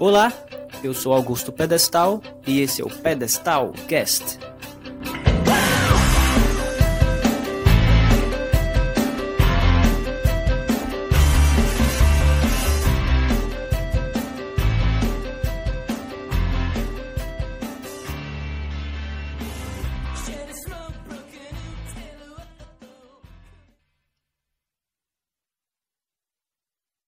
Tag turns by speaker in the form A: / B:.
A: Olá, eu sou Augusto Pedestal e esse é o Pedestal Cast.